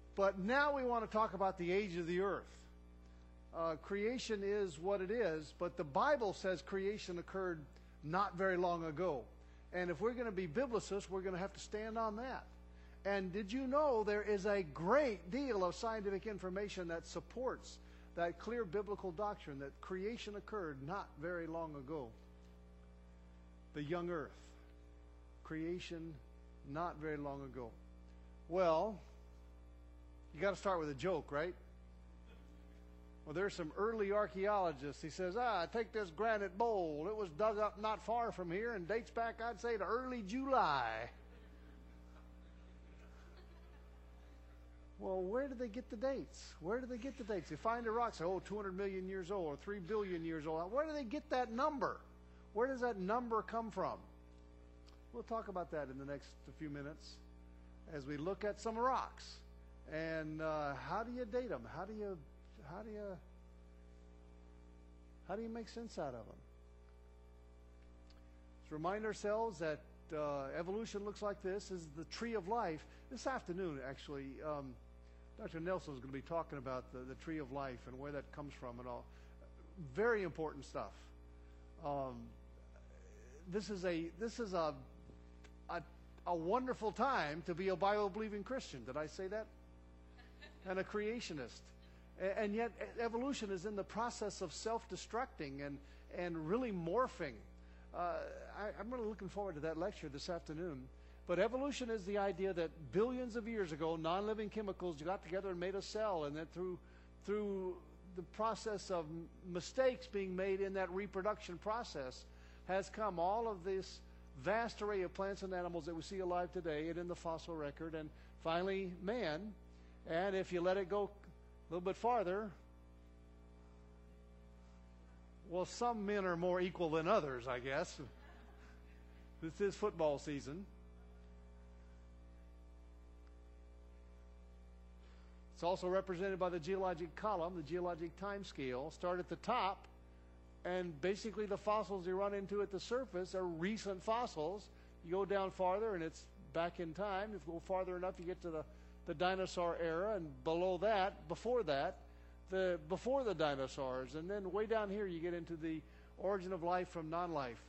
But now we want to talk about the age of the earth. Creation is what it is, but the Bible says creation occurred not very long ago. And if we're going to be biblicists, we're going to have to stand on that. And did you know there is a great deal of scientific information that supports that clear biblical doctrine that creation occurred not very long ago? The young earth. Creation not very long ago. Well, you got to start with a joke, right? Well, there's some early archaeologists. He says, take this granite bowl. It was dug up not far from here and dates back, I'd say, to early July. Well, where did they get the dates? Where did they get the dates? They find a rock, say, 200 million years old or 3 billion years old. Where do they get that number? Where does that number come from? We'll talk about that in the next few minutes as we look at some rocks. And how do you date them? How do you make sense out of them? Let's remind ourselves that evolution looks like this. Is the tree of life. This afternoon, actually, Dr. Nelson is going to be talking about the tree of life and where that comes from and all. Very important stuff. This is a wonderful time to be a Bible-believing Christian. Did I say that? And a creationist. And yet evolution is in the process of self-destructing and really morphing. I'm really looking forward to that lecture this afternoon. But evolution is the idea that billions of years ago, non-living chemicals got together and made a cell, and that through the process of mistakes being made in that reproduction process has come all of this vast array of plants and animals that we see alive today and in the fossil record, and finally man. And if you let it go a little bit farther, well, some men are more equal than others, I guess. This is football season. It's also represented by the geologic column, the geologic time scale. Start at the top, and basically the fossils you run into at the surface are recent fossils. You go down farther, and it's back in time. If you go farther enough, you get to the dinosaur era, and below that, before that, before the dinosaurs. And then way down here, you get into the origin of life from non-life.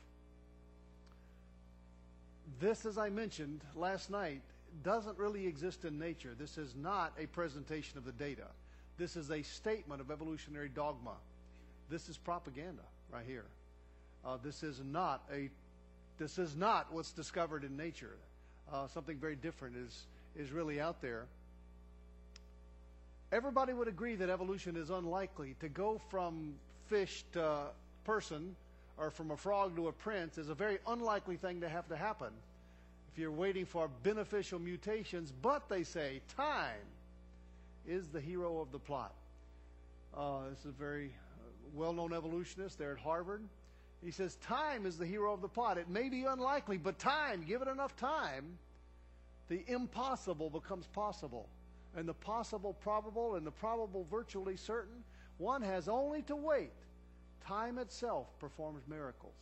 This, as I mentioned last night, doesn't really exist in nature. This is not a presentation of the data. This is a statement of evolutionary dogma. This is propaganda right here. This is not what's discovered in nature. Something very different is really out there. Everybody would agree that evolution is unlikely. To go from fish to person, or from a frog to a prince, is a very unlikely thing to have to happen if you're waiting for beneficial mutations. But they say time is the hero of the plot. This is a very well-known evolutionist there at Harvard. He says time is the hero of the plot. It may be unlikely, but time, give it enough time, the impossible becomes possible. And the possible probable, and the probable virtually certain. One has only to wait. Time itself performs miracles.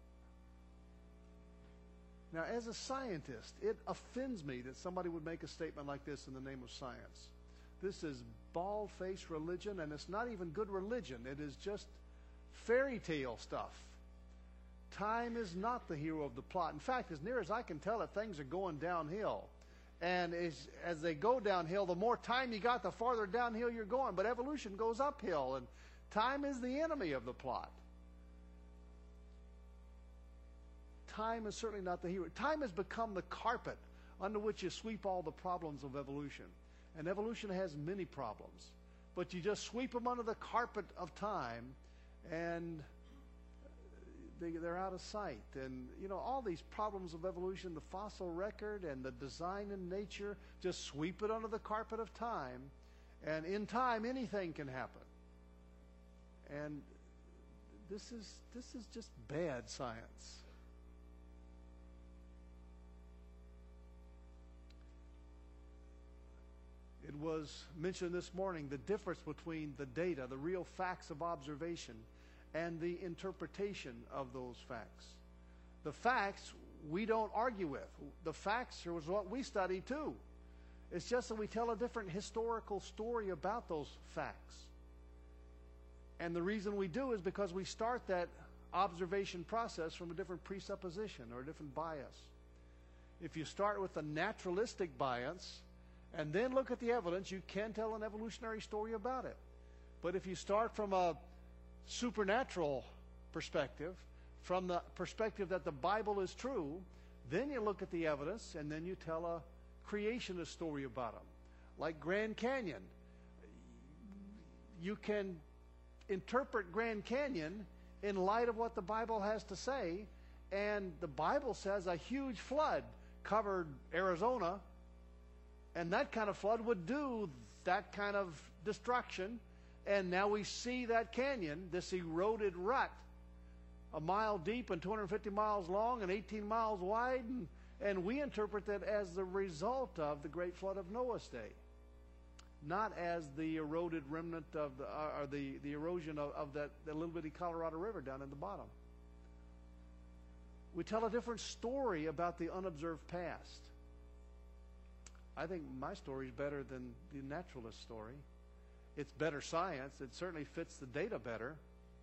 Now, as a scientist, it offends me that somebody would make a statement like this in the name of science. This is bald-faced religion, and it's not even good religion. It is just fairy tale stuff. Time is not the hero of the plot. In fact, as near as I can tell it, things are going downhill. And as they go downhill, the more time you got, the farther downhill you're going. But evolution goes uphill, and time is the enemy of the plot. Time is certainly not the hero. Time has become the carpet under which you sweep all the problems of evolution. And evolution has many problems. But you just sweep them under the carpet of time, and they're out of sight. And, all these problems of evolution, the fossil record and the design in nature, just sweep it under the carpet of time. And in time, anything can happen. And this is just bad science. It was mentioned this morning, the difference between the data, the real facts of observation, and the interpretation of those facts. The facts we don't argue with. The facts are what we study too. It's just that we tell a different historical story about those facts. And the reason we do is because we start that observation process from a different presupposition or a different bias. If you start with a naturalistic bias and then look at the evidence, you can tell an evolutionary story about it. But if you start from a supernatural perspective, from the perspective that the Bible is true, then you look at the evidence and then you tell a creationist story about them. Like Grand Canyon. You can interpret Grand Canyon in light of what the Bible has to say, and the Bible says a huge flood covered Arizona, and that kind of flood would do that kind of destruction. And now we see that canyon, this eroded rut, a mile deep and 250 miles long and 18 miles wide, and we interpret that as the result of the great flood of Noah's day, not as the eroded remnant of the erosion of that little bitty Colorado River down in the bottom. We tell a different story about the unobserved past. I think my story is better than the naturalist story. It's better science. It certainly fits the data better.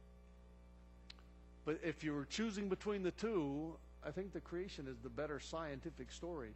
But if you were choosing between the two, I think the creation is the better scientific story.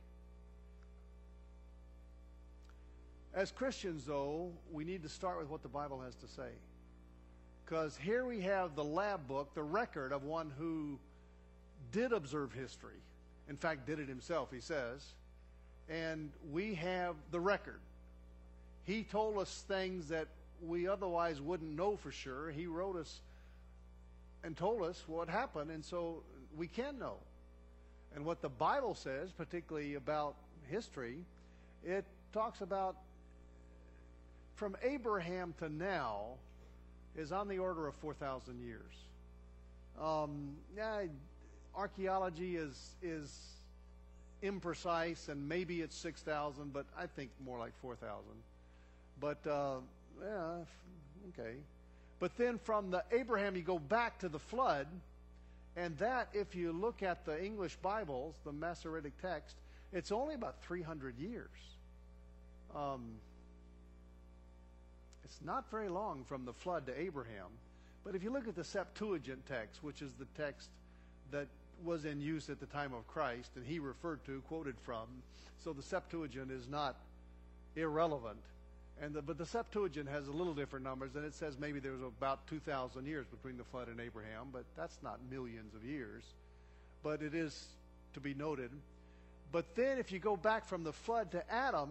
As Christians, though, we need to start with what the Bible has to say. Because here we have the lab book, the record of one who did observe history. In fact, did it himself, he says. And we have the record. He told us things that we otherwise wouldn't know for sure. He wrote us and told us what happened, and so we can know. And what the Bible says, particularly about history, it talks about from Abraham to now is on the order of 4,000 years. Archaeology is imprecise, and maybe it's 6,000, but I think more like 4,000. But, okay. But then from the Abraham, you go back to the flood, and that, if you look at the English Bibles, the Masoretic text, it's only about 300 years. It's not very long from the flood to Abraham. But if you look at the Septuagint text, which is the text that was in use at the time of Christ, and he referred to, quoted from, so the Septuagint is not irrelevant. But the Septuagint has a little different numbers, and it says maybe there was about 2,000 years between the flood and Abraham, but that's not millions of years. But it is to be noted. But then if you go back from the flood to Adam,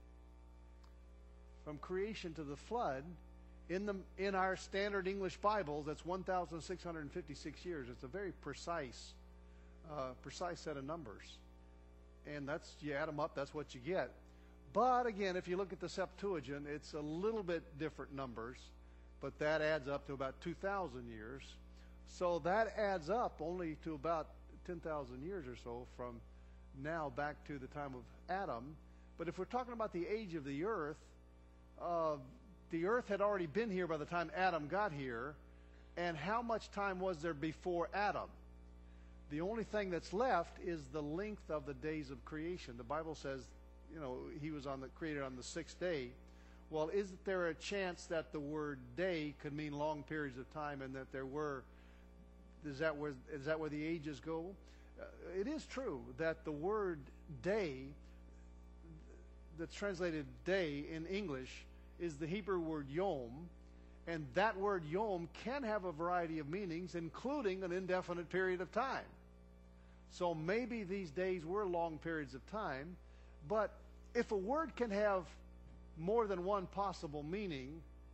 from creation to the flood, in our standard English Bibles, that's 1,656 years. It's a very precise set of numbers. And that's, you add them up, that's what you get. But again, if you look at the Septuagint, it's a little bit different numbers, but that adds up to about 2,000 years. So that adds up only to about 10,000 years or so from now back to the time of Adam. But if we're talking about the age of the earth had already been here by the time Adam got here. And how much time was there before Adam? The only thing that's left is the length of the days of creation. The Bible says, he was created on the sixth day. Well, is there a chance that the word day could mean long periods of time, and that is that where the ages go? It is true that the word day, that's translated day in English, is the Hebrew word yom, and that word yom can have a variety of meanings, including an indefinite period of time. So maybe these days were long periods of time. But if a word can have more than one possible meaning,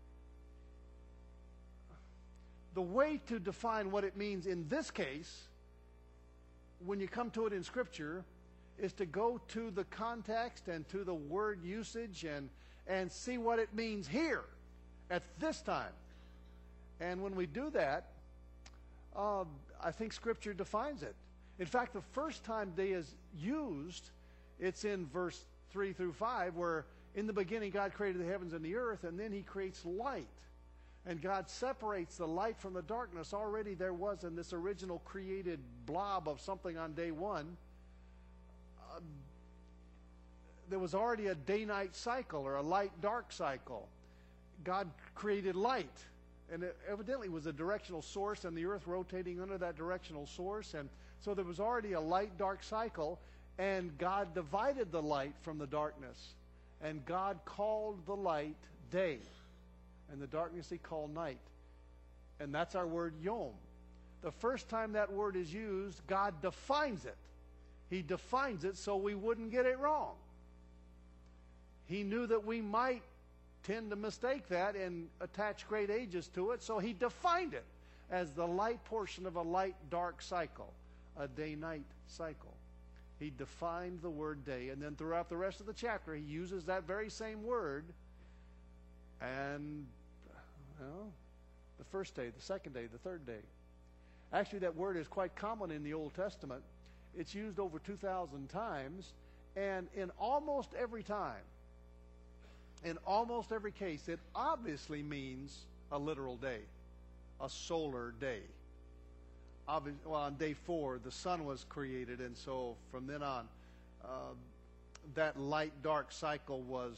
the way to define what it means in this case, when you come to it in Scripture, is to go to the context and to the word usage and see what it means here at this time. And when we do that, I think Scripture defines it. In fact, the first time day is used, it's in verse 3 through 5, where in the beginning God created the heavens and the earth, and then he creates light. And God separates the light from the darkness. Already there was in this original created blob of something on day one, there was already a day-night cycle or a light-dark cycle. God created light, and it evidently was a directional source, and the earth rotating under that directional source. And so there was already a light-dark cycle, and God divided the light from the darkness. And God called the light day, and the darkness he called night. And that's our word yom. The first time that word is used, God defines it. He defines it so we wouldn't get it wrong. He knew that we might tend to mistake that and attach great ages to it, so he defined it as the light portion of a light-dark cycle, a day-night cycle. He defined the word day, and then throughout the rest of the chapter, he uses that very same word. And, well, the first day, the second day, the third day. Actually, that word is quite common in the Old Testament. It's used over 2,000 times, and in almost every time, in almost every case, it obviously means a literal day, a solar day. Well, on day 4, the sun was created, and so from then on, that light-dark cycle was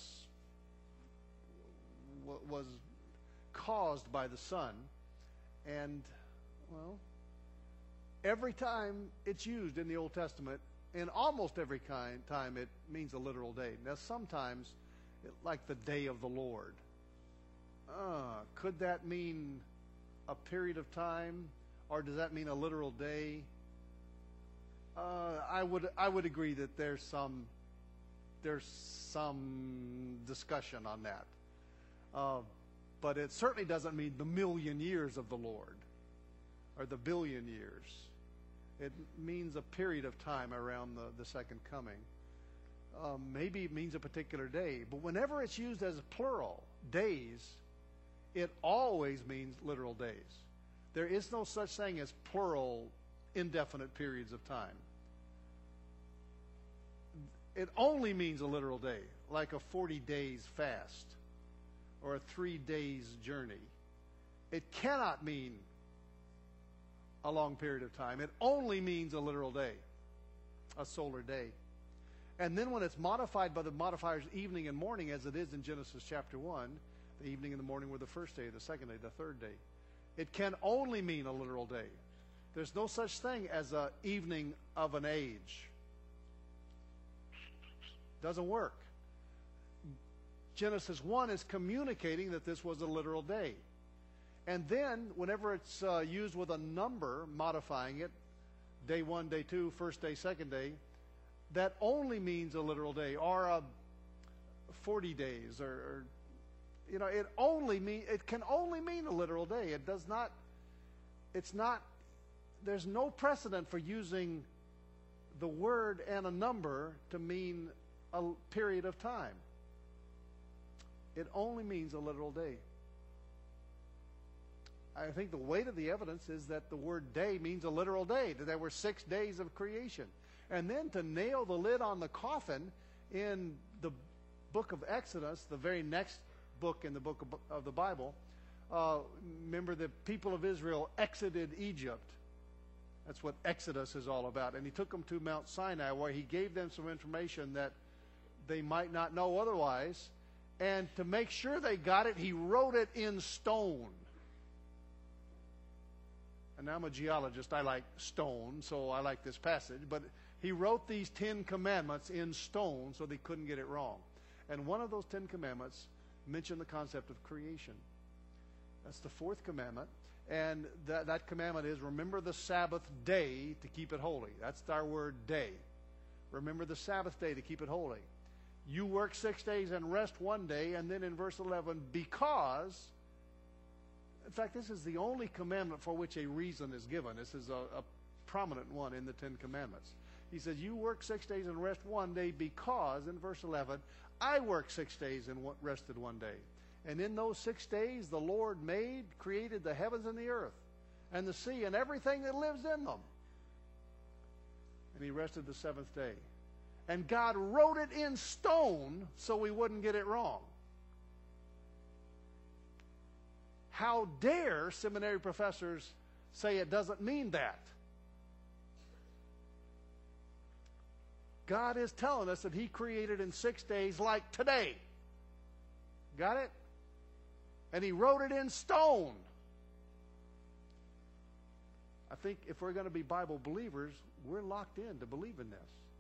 caused by the sun. And, well, every time it's used in the Old Testament, in almost every time it means a literal day. Now, sometimes, like the day of the Lord, could that mean a period of time? Or does that mean a literal day? I would agree that there's some discussion on that. But it certainly doesn't mean the million years of the Lord or the billion years. It means a period of time around the second coming. Maybe it means a particular day. But whenever it's used as a plural, days, it always means literal days. There is no such thing as plural, indefinite periods of time. It only means a literal day, like a 40 days fast or a 3 days journey. It cannot mean a long period of time. It only means a literal day, a solar day. And then when it's modified by the modifiers evening and morning, as it is in Genesis chapter 1, the evening and the morning were the first day, the second day, the third day. It can only mean a literal day. There's no such thing as an evening of an age. Doesn't work. Genesis 1 is communicating that this was a literal day. And then, whenever it's used with a number, modifying it, day 1, day 2, first day, second day, that only means a literal day, or 40 days, or you know, it can only mean a literal day. It does not, it's not, there's no precedent for using the word and a number to mean a period of time. It only means a literal day. I think the weight of the evidence is that the word day means a literal day, that there were 6 days of creation. And then to nail the lid on the coffin in the book of Exodus, the very next book in the book of the Bible, remember the people of Israel exited Egypt. That's what Exodus is all about. And he took them to Mount Sinai, where he gave them some information that they might not know otherwise. And to make sure they got it, he wrote it in stone. And I'm a geologist. I like stone, so I like this passage. But he wrote these 10 commandments in stone so they couldn't get it wrong. And one of those 10 commandments mentioned the concept of creation. That's the 4th commandment. And that commandment is, remember the Sabbath day to keep it holy. That's our word, day. Remember the Sabbath day to keep it holy. You work 6 days and rest 1 day. And then in verse 11, because, in fact, this is the only commandment for which a reason is given. This is a prominent one in the 10 commandments. He says, you work 6 days and rest 1 day because, in verse 11, I worked 6 days and rested 1 day. And in those 6 days, the Lord created the heavens and the earth and the sea and everything that lives in them. And he rested the 7th day. And God wrote it in stone so we wouldn't get it wrong. How dare seminary professors say it doesn't mean that? God is telling us that He created in 6 days like today. Got it? And He wrote it in stone. I think if we're going to be Bible believers, we're locked in to believe in this.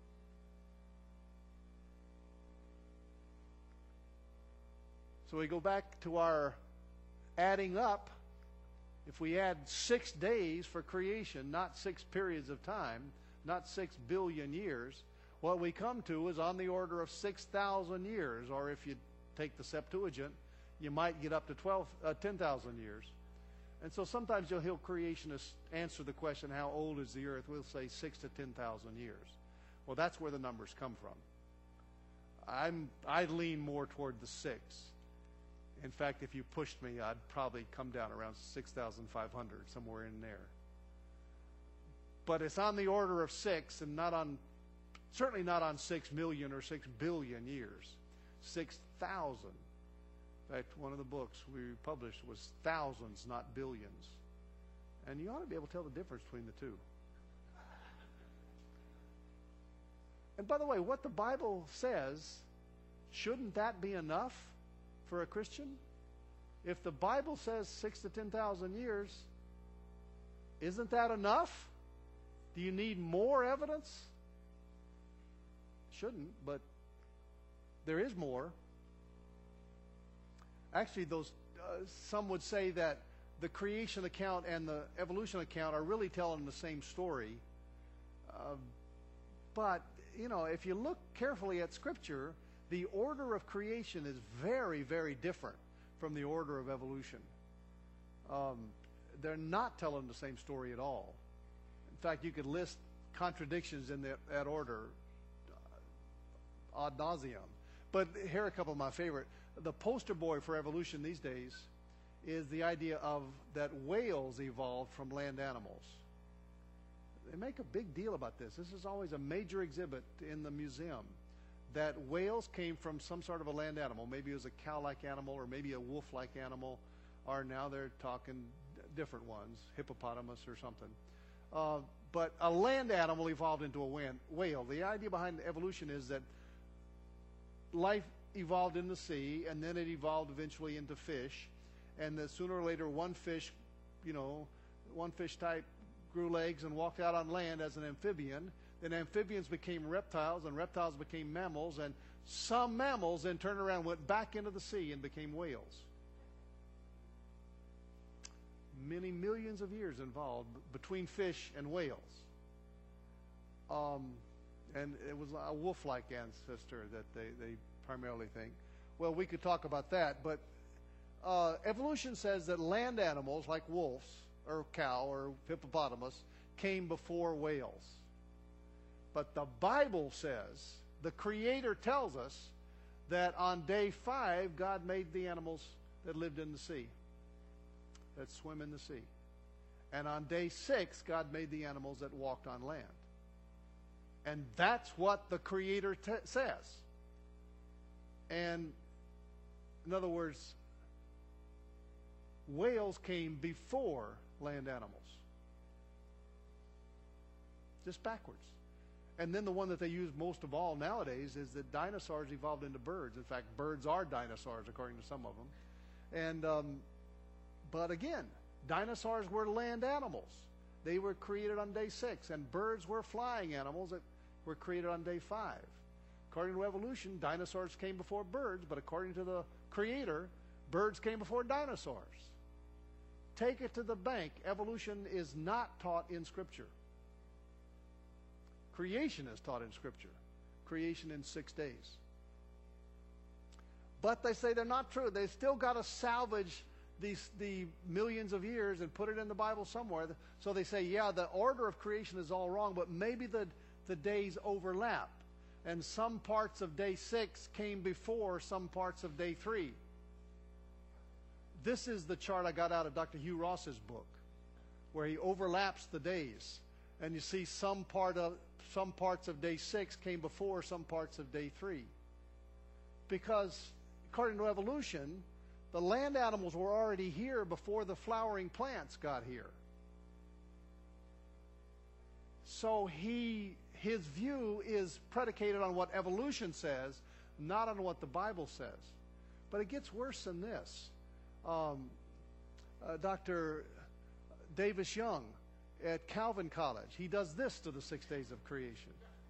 So we go back to our adding up. If we add 6 days for creation, not 6 periods of time, not 6 billion years, what we come to is on the order of 6,000 years. Or if you take the Septuagint, you might get up to 10,000 years. And so sometimes you'll hear creationists answer the question, how old is the earth? We'll say 6 to 10,000 years. Well, that's where the numbers come from. I lean more toward the 6. In fact, if you pushed me, I'd probably come down around 6,500, somewhere in there. But it's on the order of 6, and certainly not on 6 million or 6 billion years. 6,000. In fact, one of the books we published was thousands, not billions. And you ought to be able to tell the difference between the two. And by the way, what the Bible says, shouldn't that be enough for a Christian? If the Bible says 6 to 10,000 years, isn't that enough? Do you need more evidence? Shouldn't, but there is more. Actually, some would say that the creation account and the evolution account are really telling the same story. But, if you look carefully at Scripture, the order of creation is very, very different from the order of evolution. They're not telling the same story at all. In fact, you could list contradictions in that order ad nauseum. But here are a couple of my favorite. The poster boy for evolution these days is the idea of that whales evolved from land animals. They make a big deal about this. This is always a major exhibit in the museum, that whales came from some sort of a land animal. Maybe it was a cow-like animal, or maybe a wolf-like animal, or now they're talking different ones, hippopotamus or something. But a land animal evolved into a whale. The idea behind evolution is that life evolved in the sea, and then it evolved eventually into fish, and that sooner or later one fish type grew legs and walked out on land as an amphibian. Then amphibians became reptiles, and reptiles became mammals, and some mammals then turned around, went back into the sea, and became whales. Many millions of years involved between fish and whales. And it was a wolf-like ancestor that they primarily think. Well, we could talk about that, but evolution says that land animals like wolves or cow or hippopotamus came before whales. But the Bible says, the Creator tells us, that on day 5, God made the animals that lived in the sea, that swim in the sea. And on day 6, God made the animals that walked on land. And that's what the Creator says. And in other words, whales came before land animals. Just backwards. And then the one that they use most of all nowadays is that dinosaurs evolved into birds. In fact, birds are dinosaurs, according to some of them. And but again, dinosaurs were land animals. They were created on day 6. And birds were flying animals that were created on day 5. According to evolution, dinosaurs came before birds, but according to the Creator, birds came before dinosaurs. Take it to the bank. Evolution is not taught in Scripture. Creation is taught in Scripture. Creation in 6 days. But they say they're not true. They've still got to salvage the millions of years and put it in the Bible somewhere. So they say, yeah, the order of creation is all wrong, but maybe the days overlap. And some parts of day 6 came before some parts of day 3. This is the chart I got out of Dr. Hugh Ross's book, where he overlaps the days. And you see some parts of day 6 came before some parts of day 3. Because, according to evolution, the land animals were already here before the flowering plants got here. So he his view is predicated on what evolution says, not on what the Bible says. But it gets worse than this. Dr. Davis Young at Calvin College, he does this to the 6 days of creation.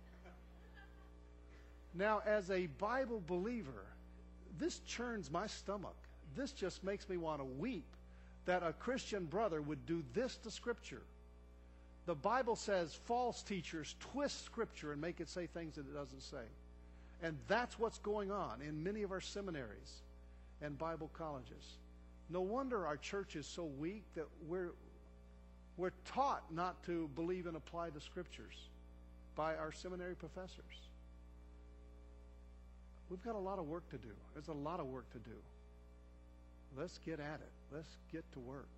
Now, as a Bible believer, this churns my stomach. This just makes me want to weep that a Christian brother would do this to Scripture. The Bible says false teachers twist Scripture and make it say things that it doesn't say. And that's what's going on in many of our seminaries and Bible colleges. No wonder our church is so weak that we're taught not to believe and apply the Scriptures by our seminary professors. We've got a lot of work to do. There's a lot of work to do. Let's get at it. Let's get to work.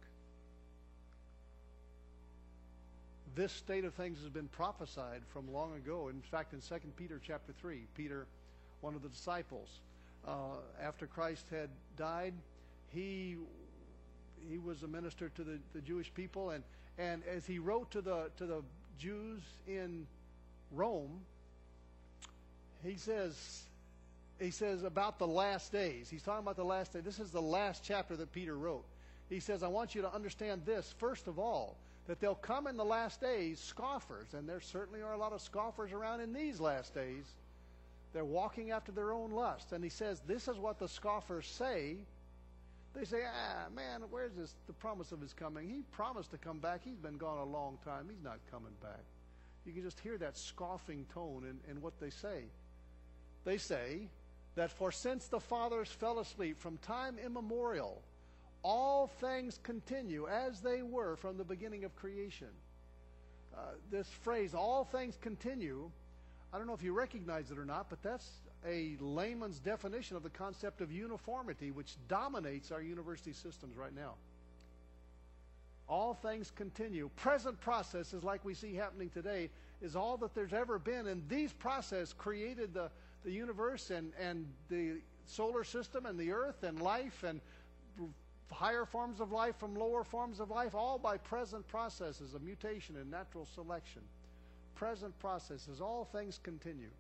This state of things has been prophesied from long ago. In fact, in 2 Peter chapter 3, Peter, one of the disciples, after Christ had died, he was a minister to the Jewish people, and as he wrote to the Jews in Rome, he says about the last days. He's talking about the last day. This is the last chapter that Peter wrote. He says, I want you to understand this, first of all, that there'll come in the last days scoffers, and there certainly are a lot of scoffers around in these last days. They're walking after their own lust. And he says, this is what the scoffers say. They say, man, where's the promise of his coming? He promised to come back. He's been gone a long time. He's not coming back. You can just hear that scoffing tone in what they say. They say that for since the fathers fell asleep from time immemorial, all things continue as they were from the beginning of creation. This phrase, all things continue, I don't know if you recognize it or not, but that's a layman's definition of the concept of uniformity, which dominates our university systems right now. All things continue. Present processes like we see happening today is all that there's ever been, and these processes created the universe and the solar system and the earth and life and higher forms of life from lower forms of life, all by present processes of mutation and natural selection. Present processes, all things continue.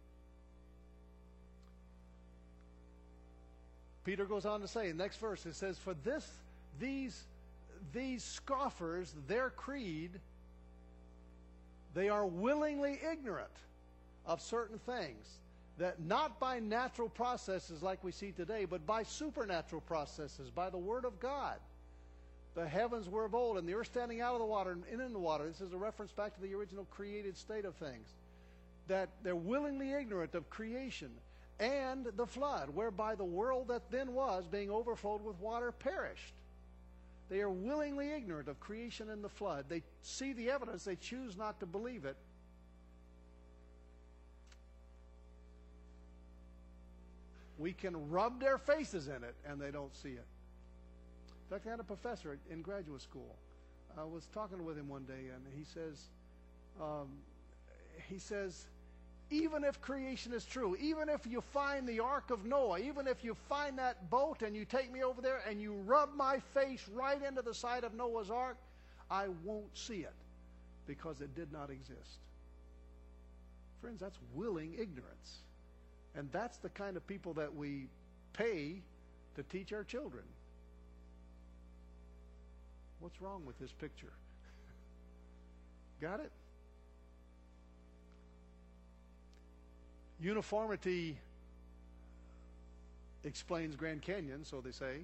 Peter goes on to say, in the next verse, it says, for these scoffers, their creed, they are willingly ignorant of certain things, that not by natural processes like we see today, but by supernatural processes, by the Word of God. The heavens were of old, and the earth standing out of the water and in the water. This is a reference back to the original created state of things. That they're willingly ignorant of creation and the flood, whereby the world that then was, being overflowed with water, perished. They are willingly ignorant of creation and the flood. They see the evidence, they choose not to believe it. We can rub their faces in it, and they don't see it. In fact, I had a professor in graduate school. I was talking with him one day, and he says, even if creation is true, even if you find the Ark of Noah, even if you find that boat and you take me over there and you rub my face right into the side of Noah's Ark, I won't see it because it did not exist. Friends, that's willing ignorance. And that's the kind of people that we pay to teach our children. What's wrong with this picture? Got it? Uniformity explains Grand Canyon, so they say.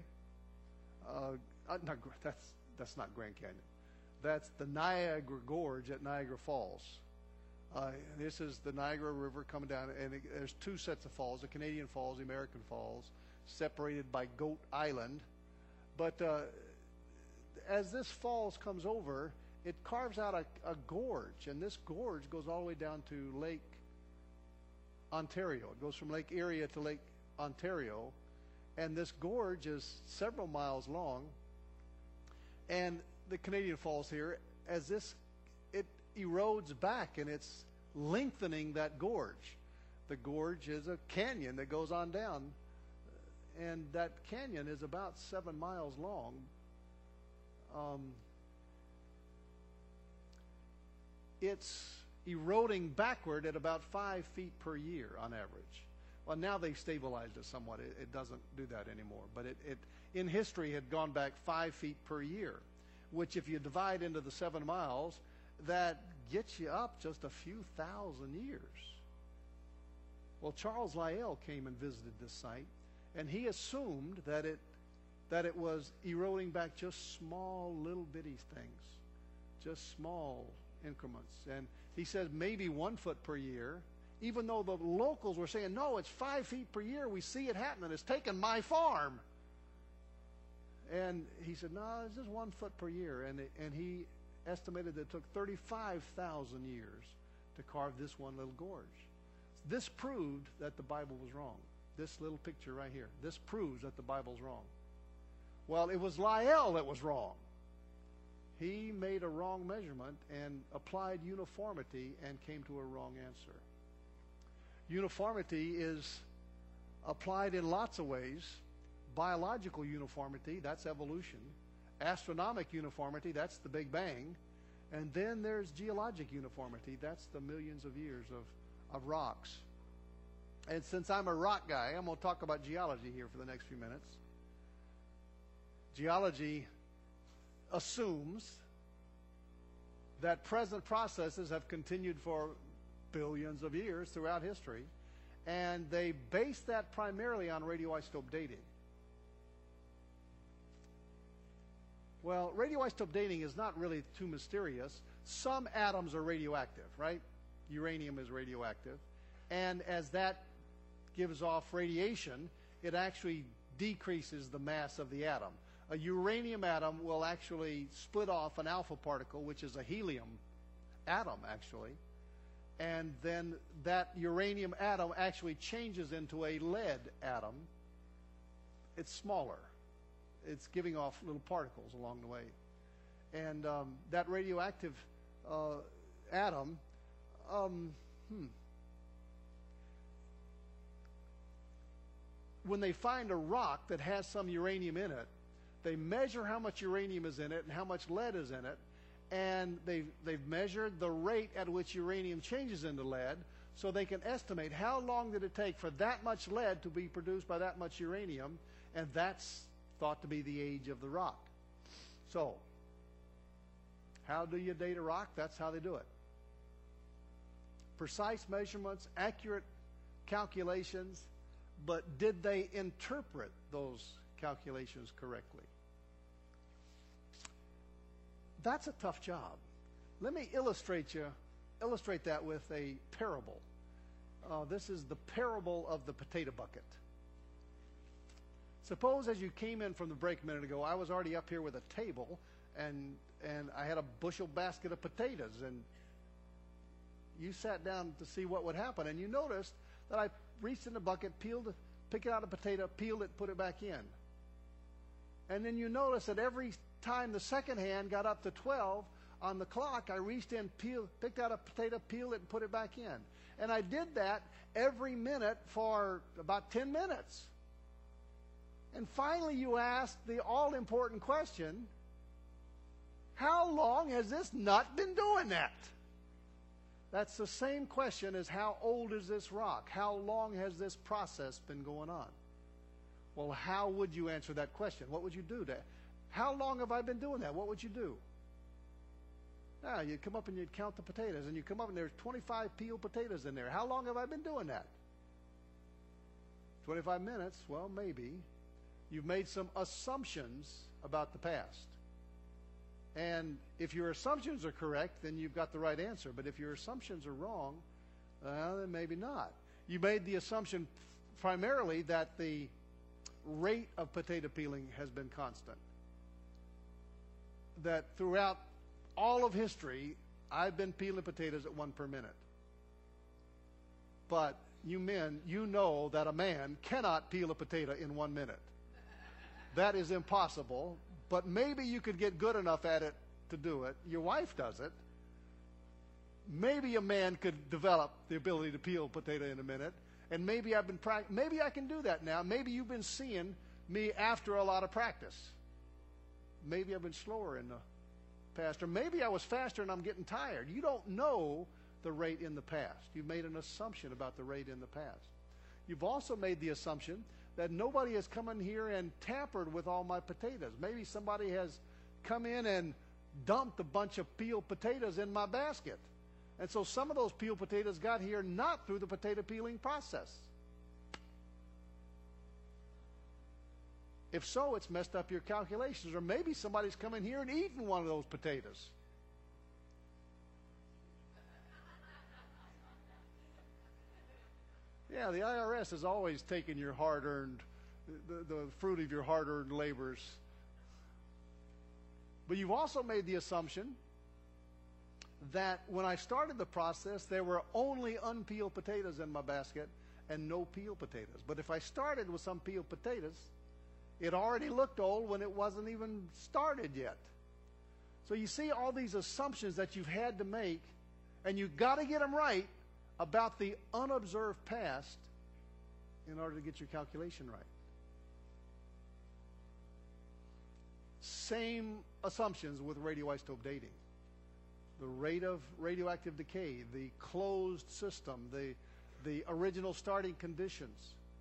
That's not Grand Canyon. That's the Niagara Gorge at Niagara Falls. This is the Niagara River coming down, and there's two sets of falls, the Canadian Falls, the American Falls, separated by Goat Island. But as this falls comes over, it carves out a gorge, and this gorge goes all the way down to Lake Ontario. It goes from Lake Erie to Lake Ontario, and this gorge is several miles long. And the Canadian Falls here, as it erodes back, and it's lengthening that gorge. The gorge is a canyon that goes on down, and that canyon is about 7 miles long. eroding backward at about 5 feet per year on average. Well, now they've stabilized it somewhat. It doesn't do that anymore. But it in history had gone back 5 feet per year, which if you divide into the 7 miles, that gets you up just a few thousand years. Well, Charles Lyell came and visited this site, and he assumed that it was eroding back just small little bitty things, just small increments. And he says maybe 1 foot per year, even though the locals were saying, no, it's 5 feet per year. We see it happening. It's taken my farm. And he said, no, it's just 1 foot per year. And he estimated that it took 35,000 years to carve this one little gorge. This proved that the Bible was wrong. This little picture right here. This proves that the Bible's wrong. Well, it was Lyell that was wrong. He made a wrong measurement and applied uniformity and came to a wrong answer. Uniformity is applied in lots of ways. Biological uniformity, that's evolution. Astronomic uniformity, that's the Big Bang. And then there's geologic uniformity, that's the millions of years of rocks. And since I'm a rock guy, I'm going to talk about geology here for the next few minutes. Geology assumes that present processes have continued for billions of years throughout history, and they base that primarily on radioisotope dating. Well, radioisotope dating is not really too mysterious. Some atoms are radioactive, right? Uranium is radioactive. And as that gives off radiation, it actually decreases the mass of the atom. A uranium atom will actually split off an alpha particle, which is a helium atom, actually. And then that uranium atom actually changes into a lead atom. It's smaller. It's giving off little particles along the way. And that radioactive atom, when they find a rock that has some uranium in it, they measure how much uranium is in it and how much lead is in it, and they've measured the rate at which uranium changes into lead, so they can estimate how long did it take for that much lead to be produced by that much uranium, and that's thought to be the age of the rock. So, how do you date a rock? That's how they do it. Precise measurements, accurate calculations, but did they interpret those calculations correctly? That's a tough job. Let me illustrate that with a parable. This is the parable of the potato bucket. Suppose as you came in from the break a minute ago, I was already up here with a table, and I had a bushel basket of potatoes, and you sat down to see what would happen, and you noticed that I reached in the bucket, picked out a potato, peeled it, put it back in. And then you notice that every time the second hand got up to 12 on the clock, I reached in, picked out a potato, peeled it, and put it back in. And I did that every minute for about 10 minutes. And finally you ask the all-important question, how long has this nut been doing that? That's the same question as how old is this rock? How long has this process been going on? Well, how would you answer that question? What would you do? How long have I been doing that? What would you do? Now, you'd come up and you'd count the potatoes, and you come up and there's 25 peeled potatoes in there. How long have I been doing that? 25 minutes? Well, maybe. You've made some assumptions about the past. And if your assumptions are correct, then you've got the right answer. But if your assumptions are wrong, then maybe not. You made the assumption primarily that the rate of potato peeling has been constant. That throughout all of history, I've been peeling potatoes at 1 per minute. But you men, you know that a man cannot peel a potato in 1 minute. That is impossible. But maybe you could get good enough at it to do it. Your wife does it. Maybe a man could develop the ability to peel a potato in a minute. And maybe maybe I can do that now. Maybe you've been seeing me after a lot of practice. Maybe I've been slower in the past. Or maybe I was faster and I'm getting tired. You don't know the rate in the past. You've made an assumption about the rate in the past. You've also made the assumption that nobody has come in here and tampered with all my potatoes. Maybe somebody has come in and dumped a bunch of peeled potatoes in my basket. And so some of those peeled potatoes got here not through the potato peeling process. If so, it's messed up your calculations. Or maybe somebody's come in here and eaten one of those potatoes. Yeah, the IRS has always taken your hard-earned, the fruit of your hard-earned labors. But you've also made the assumption that when I started the process, there were only unpeeled potatoes in my basket and no peeled potatoes. But if I started with some peeled potatoes, it already looked old when it wasn't even started yet. So you see all these assumptions that you've had to make, and you've got to get them right about the unobserved past in order to get your calculation right. Same assumptions with radioisotope dating. The rate of radioactive decay, the closed system, the original starting conditions.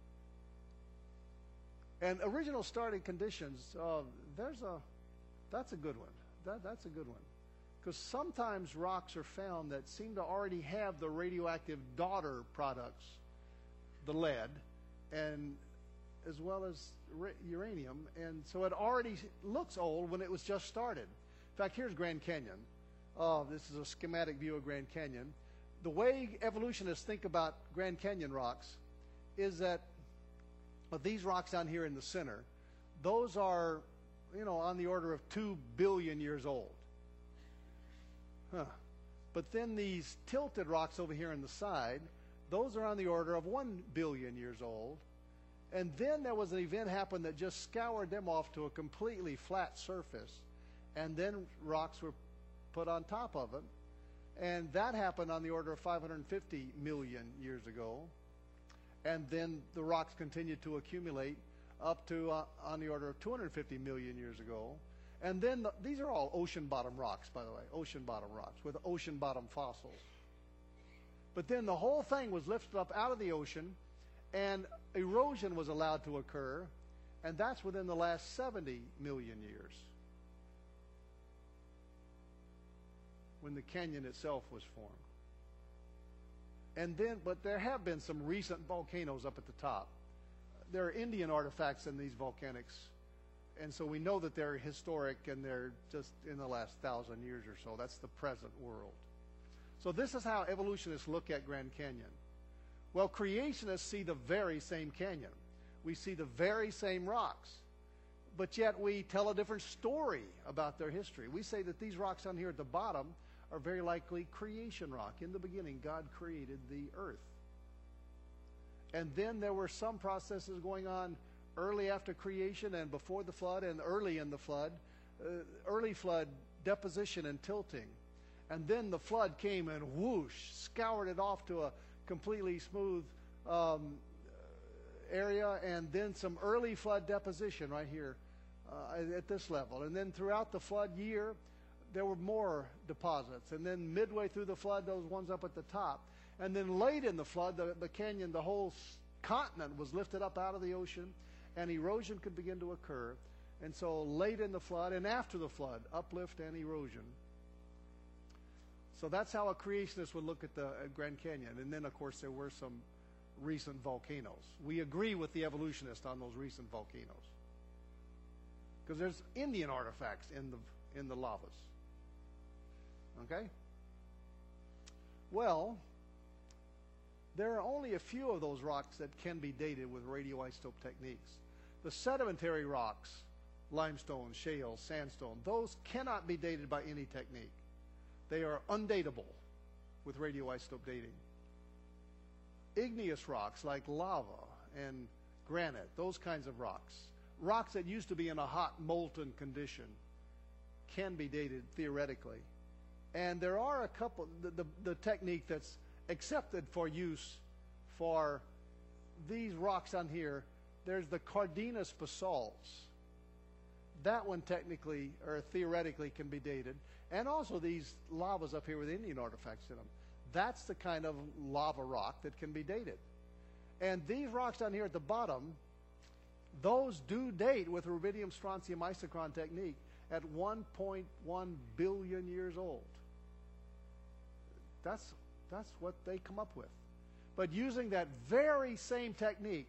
And original starting conditions, that's a good one. That's a good one. Because sometimes rocks are found that seem to already have the radioactive daughter products, the lead, and as well as uranium. And so it already looks old when it was just started. In fact, here's Grand Canyon. This is a schematic view of Grand Canyon. The way evolutionists think about Grand Canyon rocks is that these rocks down here in the center, those are, on the order of 2 billion years old. But then these tilted rocks over here on the side, those are on the order of 1 billion years old. And then there was an event happened that just scoured them off to a completely flat surface. And then rocks were put on top of it. And that happened on the order of 550 million years ago. And then the rocks continued to accumulate up to on the order of 250 million years ago. And then these are all ocean bottom rocks, by the way, ocean bottom rocks with ocean bottom fossils. But then the whole thing was lifted up out of the ocean, and erosion was allowed to occur, and that's within the last 70 million years, when the canyon itself was formed. And then, but there have been some recent volcanoes up at the top. There are Indian artifacts in these volcanics, and so we know that they're historic and they're just in the last 1,000 years or so. That's the present world. So this is how evolutionists look at Grand Canyon. Well, creationists see the very same canyon. We see the very same rocks, but yet we tell a different story about their history. We say that these rocks down here at the bottom are very likely creation rock. In the beginning, God created the earth. And then there were some processes going on early after creation and before the flood and early in the flood. Early flood deposition and tilting. And then the flood came and whoosh, scoured it off to a completely smooth area, and then some early flood deposition right here at this level. And then throughout the flood year, there were more deposits. And then midway through the flood, those ones up at the top. And then late in the flood, the canyon, the whole continent was lifted up out of the ocean, and erosion could begin to occur. And so late in the flood and after the flood, uplift and erosion. So that's how a creationist would look at the Grand Canyon. And then, of course, there were some recent volcanoes. We agree with the evolutionist on those recent volcanoes, because there's Indian artifacts in the lavas. Okay? Well, there are only a few of those rocks that can be dated with radioisotope techniques. The sedimentary rocks, limestone, shale, sandstone, those cannot be dated by any technique. They are undatable with radioisotope dating. Igneous rocks like lava and granite, those kinds of rocks, rocks that used to be in a hot molten condition, can be dated theoretically. And there are a couple, the technique that's accepted for use for these rocks on here, there's the Cardenas basalts. That one technically or theoretically can be dated. And also these lavas up here with Indian artifacts in them. That's the kind of lava rock that can be dated. And these rocks down here at the bottom, those do date with rubidium strontium isochron technique at 1.1 billion years old. That's what they come up with. But using that very same technique,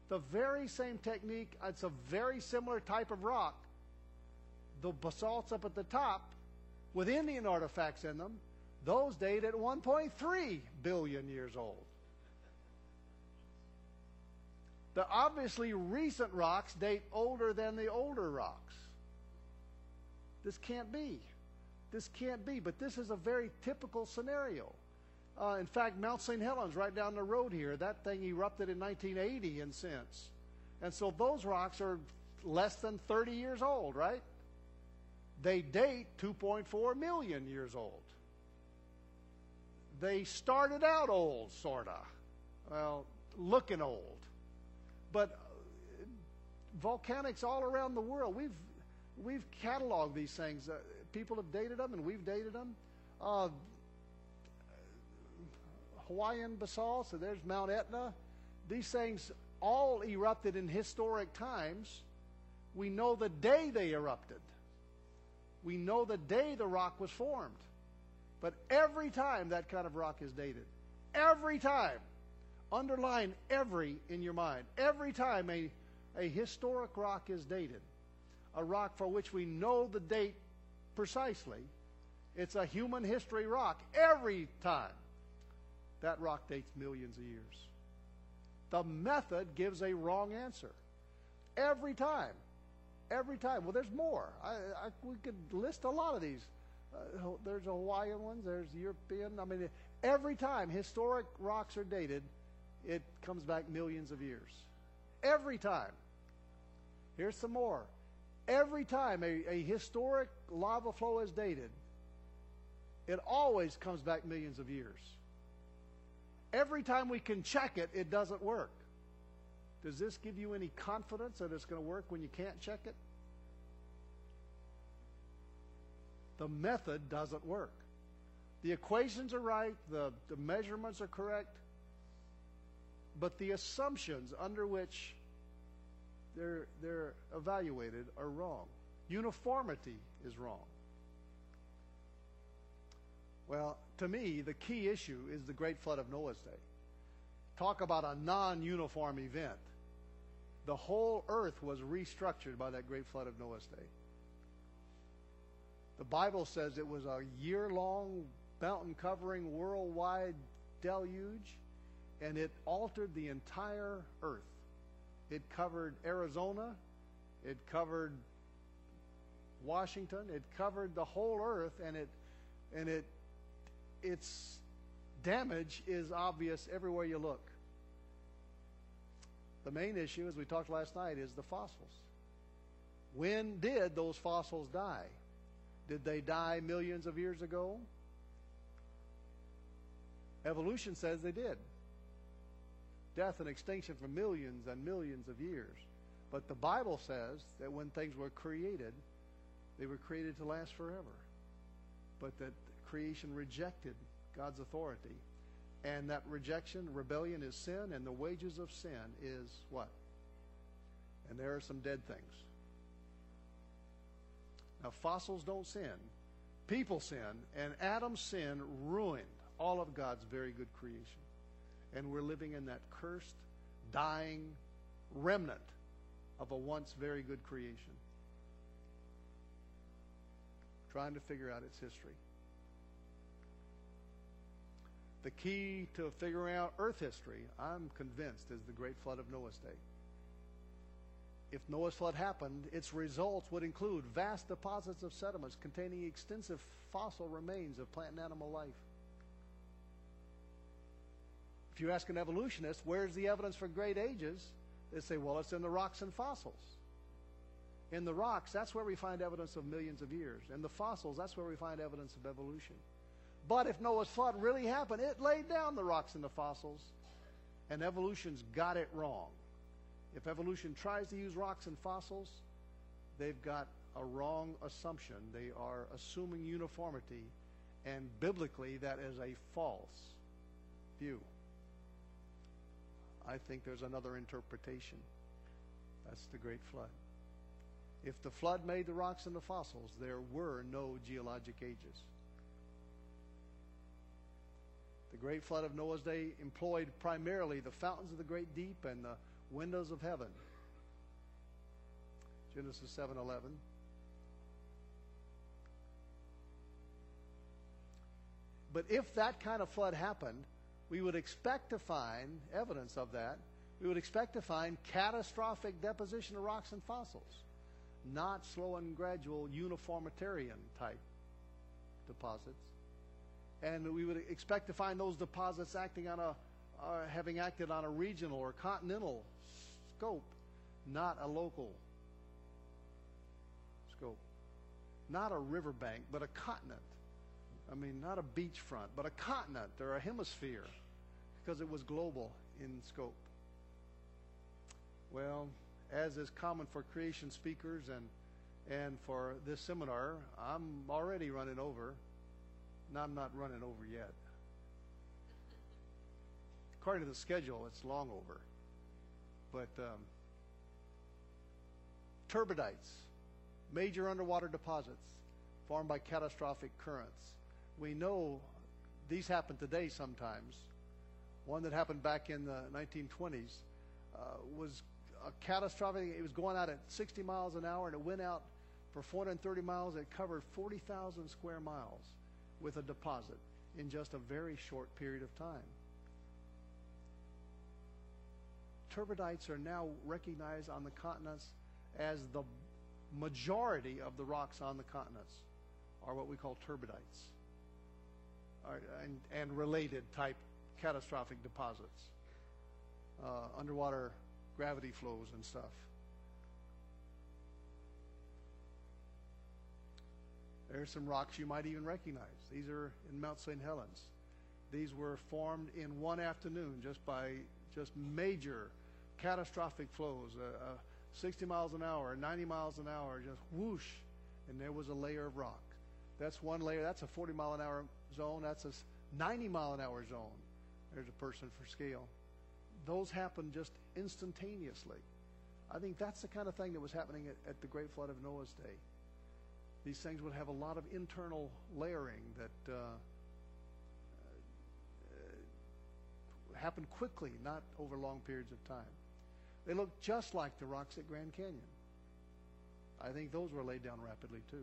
it's a very similar type of rock. The basalts up at the top, with Indian artifacts in them, those date at 1.3 billion years old. The obviously recent rocks date older than the older rocks. This can't be. This can't be, but this is a very typical scenario. In fact, Mount St. Helens, right down the road here, that thing erupted in 1980 and since. And so those rocks are less than 30 years old, right? They date 2.4 million years old. They started out old, sort of. Well, looking old. But volcanics all around the world, we've cataloged these things. People have dated them, and we've dated them. Hawaiian basalt, so there's Mount Etna. These things all erupted in historic times. We know the day they erupted. We know the day the rock was formed. But every time that kind of rock is dated, every time, underline every in your mind, every time a historic rock is dated, a rock for which we know the date precisely, it's a human history rock. Every time that rock dates millions of years. The method gives a wrong answer. Every time. Every time. Well, there's more. We could list a lot of these. There's Hawaiian ones. There's European. I mean, every time historic rocks are dated, it comes back millions of years. Every time. Here's some more. Every time a historic lava flow is dated, it always comes back millions of years. Every time we can check it, it doesn't work. Does this give you any confidence that it's going to work when you can't check it? The method doesn't work. The equations are right, the measurements are correct, but the assumptions under which they're evaluated are wrong. Uniformity is wrong. Well, to me, the key issue is the Great Flood of Noah's day. Talk about a non-uniform event. The whole earth was restructured by that Great Flood of Noah's day. The Bible says it was a year-long, mountain-covering, worldwide deluge, and it altered the entire earth. It covered Arizona, it covered Washington, it covered the whole earth, and its damage is obvious everywhere you look. The main issue, as we talked last night, is the fossils. When did those fossils die? Did they die millions of years ago? Evolution says they did. Death and extinction for millions and millions of years. But the Bible says that when things were created, they were created to last forever. But that creation rejected God's authority. And that rejection, rebellion is sin, and the wages of sin is what? And there are some dead things. Now, fossils don't sin. People sin, and Adam's sin ruined all of God's very good creation. And we're living in that cursed, dying remnant of a once very good creation. Trying to figure out its history. The key to figuring out Earth history, I'm convinced, is the Great Flood of Noah's day. If Noah's flood happened, its results would include vast deposits of sediments containing extensive fossil remains of plant and animal life. If you ask an evolutionist, where's the evidence for great ages? They say, well, it's in the rocks and fossils. In the rocks, that's where we find evidence of millions of years. In the fossils, that's where we find evidence of evolution. But if Noah's flood really happened, it laid down the rocks and the fossils, and evolution's got it wrong. If evolution tries to use rocks and fossils, they've got a wrong assumption. They are assuming uniformity, And biblically, that is a false view. I think there's another interpretation. That's the Great Flood. If the flood made the rocks and the fossils, there were no geologic ages. The Great Flood of Noah's day employed primarily the fountains of the great deep and the windows of heaven. Genesis 7:11. But if that kind of flood happened, we would expect to find evidence of that. We would expect to find catastrophic deposition of rocks and fossils, not slow and gradual uniformitarian type deposits. And we would expect to find those deposits having acted on a regional or continental scope, not a local scope. Not a riverbank, but a continent. I mean, not a beachfront, but a continent or a hemisphere, because it was global in scope. Well, as is common for creation speakers and for this seminar, I'm already running over. No, I'm not running over yet. According to the schedule, it's long over. But turbidites, major underwater deposits formed by catastrophic currents. We know these happen today sometimes. One that happened back in the 1920s was a catastrophic. It was going out at 60 miles an hour, and it went out for 430 miles. It covered 40,000 square miles with a deposit in just a very short period of time. Turbidites are now recognized on the continents as the majority of the rocks on the continents are what we call turbidites and related type catastrophic deposits, underwater gravity flows and stuff. There's some rocks you might even recognize. These are in Mount St. Helens. These were formed in one afternoon just by major catastrophic flows, 60 miles an hour, 90 miles an hour, just whoosh, and there was a layer of rock. That's one layer. That's a 40 mile an hour zone. That's a 90 mile an hour zone. There's a person for scale. Those happen just instantaneously. I think that's the kind of thing that was happening at the Great Flood of Noah's day. These things would have a lot of internal layering that happened quickly, not over long periods of time. They look just like the rocks at Grand Canyon. I think those were laid down rapidly too.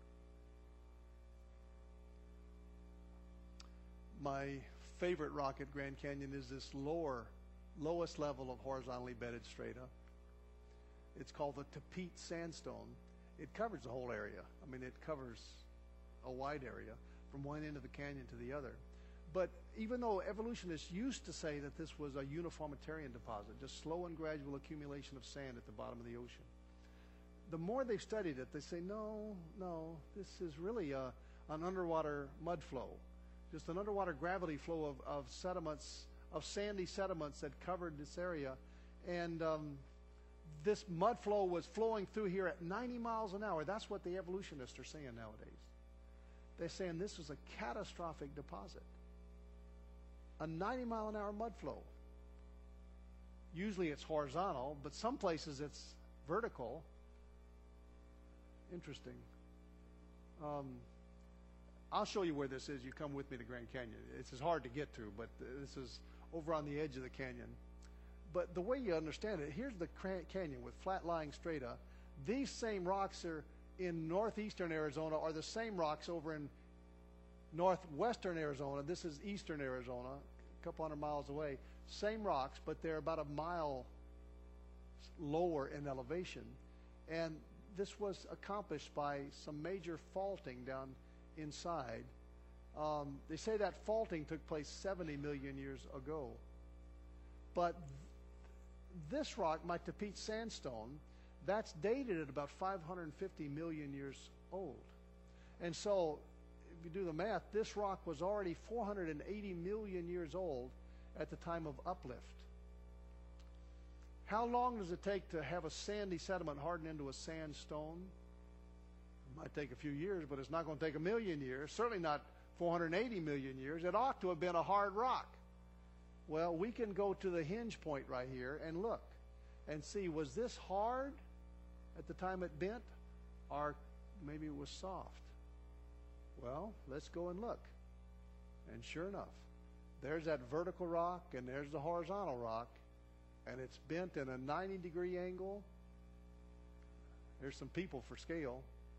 My favorite rock at Grand Canyon is this lowest level of horizontally bedded strata. It's called the Tapete Sandstone. It covers the whole area. I mean, it covers a wide area from one end of the canyon to the other. But even though evolutionists used to say that this was a uniformitarian deposit, just slow and gradual accumulation of sand at the bottom of the ocean, the more they've studied it, they say, no, this is really an underwater mud flow, just an underwater gravity flow of sediments, of sandy sediments that covered this area. And this mud flow was flowing through here at 90 miles an hour. That's what the evolutionists are saying nowadays. They're saying this was a catastrophic deposit. A 90 mile an hour mud flow. Usually it's horizontal, but some places it's vertical. Interesting. I'll show you where this is. You come with me to Grand Canyon. It's hard to get to, but this is over on the edge of the canyon. But the way you understand it, here's the canyon with flat-lying strata. These same rocks are in northeastern Arizona are the same rocks over in northwestern Arizona. This is eastern Arizona, a couple hundred miles away. Same rocks, but they're about a mile lower in elevation. And this was accomplished by some major faulting down inside. They say that faulting took place 70 million years ago. But this rock, my Tapete Sandstone, that's dated at about 550 million years old. And so, if you do the math, this rock was already 480 million years old at the time of uplift. How long does it take to have a sandy sediment harden into a sandstone? It might take a few years, but it's not going to take a million years. Certainly not 480 million years, it ought to have been a hard rock. Well, we can go to the hinge point right here and look and see, was this hard at the time it bent, or maybe it was soft? Well, let's go and look. And sure enough, there's that vertical rock and there's the horizontal rock, and it's bent in a 90-degree angle. There's some people for scale.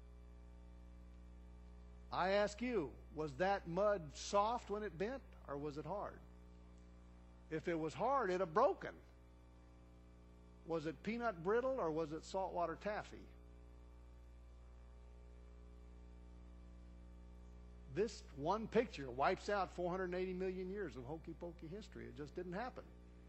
I ask you, was that mud soft when it bent, or was it hard? If it was hard, it'd have broken. Was it peanut brittle, or was it saltwater taffy? This one picture wipes out 480 million years of hokey pokey history. It just didn't happen.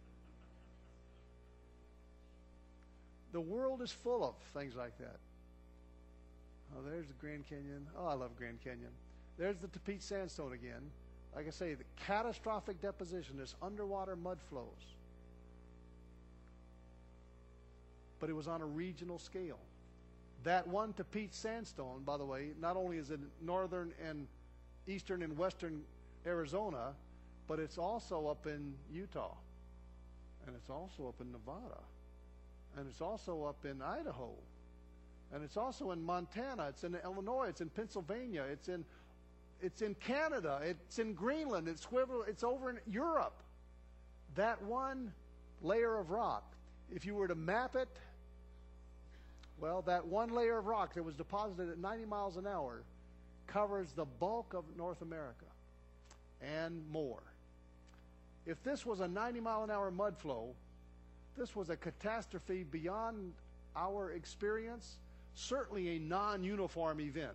The world is full of things like that. Oh, there's the Grand Canyon. Oh, I love Grand Canyon. There's the Tapete Sandstone again. Like I say, the catastrophic deposition, this underwater mud flows. But it was on a regional scale. That one Tapete Sandstone, by the way, not only is it northern and eastern and western Arizona, but it's also up in Utah. And it's also up in Nevada. And it's also up in Idaho. And it's also in Montana. It's in Illinois. It's in Pennsylvania. It's in Canada. It's in Greenland. It's over in Europe. That one layer of rock, if you were to map it, well, that one layer of rock that was deposited at 90 miles an hour covers the bulk of North America and more. If this was a 90-mile-an-hour mud flow, this was a catastrophe beyond our experience, certainly a non-uniform event.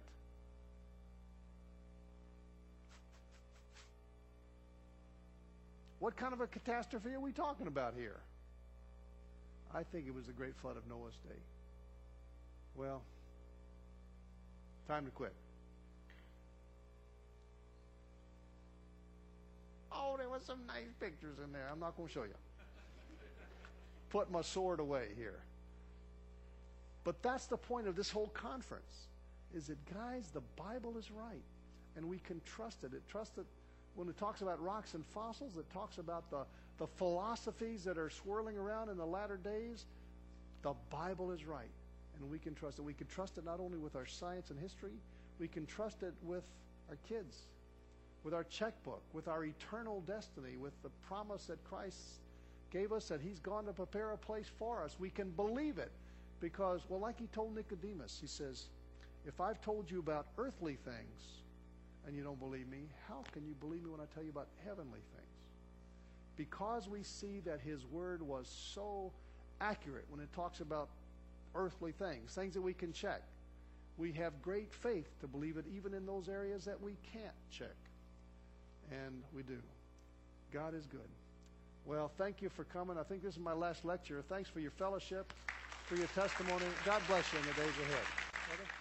What kind of a catastrophe are we talking about here? I think it was the great flood of Noah's day. Well, time to quit. Oh, there was some nice pictures in there. I'm not going to show you. Put my sword away here. But that's the point of this whole conference, is that, guys, the Bible is right, and we can trust it. It trusts it when it talks about rocks and fossils. It talks about the philosophies that are swirling around in the latter days. The Bible is right, and we can trust it. We can trust it not only with our science and history, we can trust it with our kids, with our checkbook, with our eternal destiny, with the promise that Christ gave us that he's gone to prepare a place for us. We can believe it because, well, like he told Nicodemus, he says, if I've told you about earthly things and you don't believe me, how can you believe me when I tell you about heavenly things? Because we see that his word was so accurate when it talks about earthly things, things that we can check. We have great faith to believe it even in those areas that we can't check. And we do. God is good. Well, thank you for coming. I think this is my last lecture. Thanks for your fellowship, for your testimony. God bless you in the days ahead. Brother?